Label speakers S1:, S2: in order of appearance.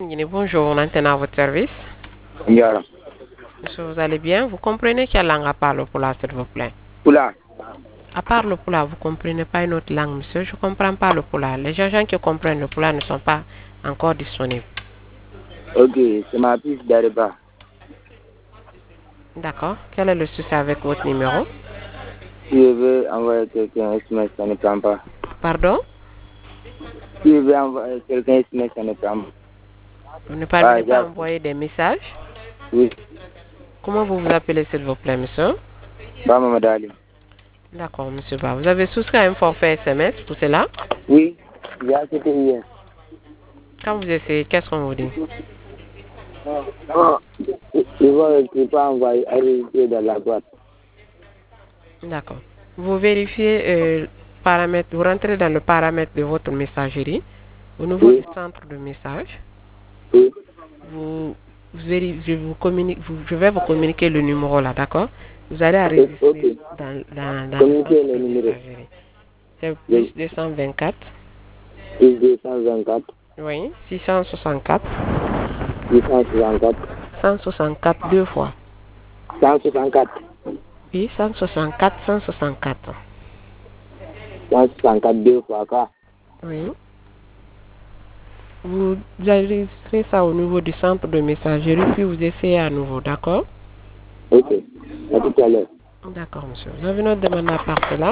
S1: Bonjour, on est à votre service.
S2: Ndiara.
S1: Monsieur, vous allez bien? Vous comprenez quelle langue à part le Pula, s'il vous plaît?
S2: Pula.
S1: À part le Pula, vous comprenez pas une autre langue, monsieur? Je comprends pas le Pula. Les gens qui comprennent le Pula ne sont pas encore disponibles.
S2: Ok, c'est ma piste d'Areba.
S1: D'accord. Quel est le souci avec votre numéro?
S2: Si je veux envoyer quelqu'un un SMS, ça ne prend pas.
S1: Pardon?
S2: Si je veux envoyer quelqu'un un SMS, ça ne prend pas.
S1: Vous ne parvenez pas à envoyer des messages?
S2: Oui.
S1: Comment vous vous appelez, s'il vous plaît, monsieur?
S2: Bama Madali.
S1: D'accord, monsieur Ba. Vous avez souscrit à un forfait SMS pour cela?
S2: Oui, j'ai acheté hier.
S1: Quand vous essayez, qu'est-ce qu'on vous dit?
S2: Non, je vois que tu peux envoyer arriver dans la boîte.
S1: D'accord. Vous vérifiez paramètre, vous rentrez dans le paramètre de votre messagerie au niveau du centre de message.
S2: Oui.
S1: Je vais vous communiquer le numéro là, d'accord? Vous allez enregistrer dans le centre de messagerie. C'est plus 224.
S2: Plus 224.
S1: Oui, 664.
S2: 664.
S1: 164 deux fois.
S2: 164.
S1: Oui, 164, 164.
S2: 164 deux fois quoi?
S1: Oui. Vous enregistrez ça au niveau du centre de messagerie, puis vous essayez à nouveau, d'accord?
S2: Ok, à tout à l'heure.
S1: D'accord, monsieur. Vous avez notre demande à part cela?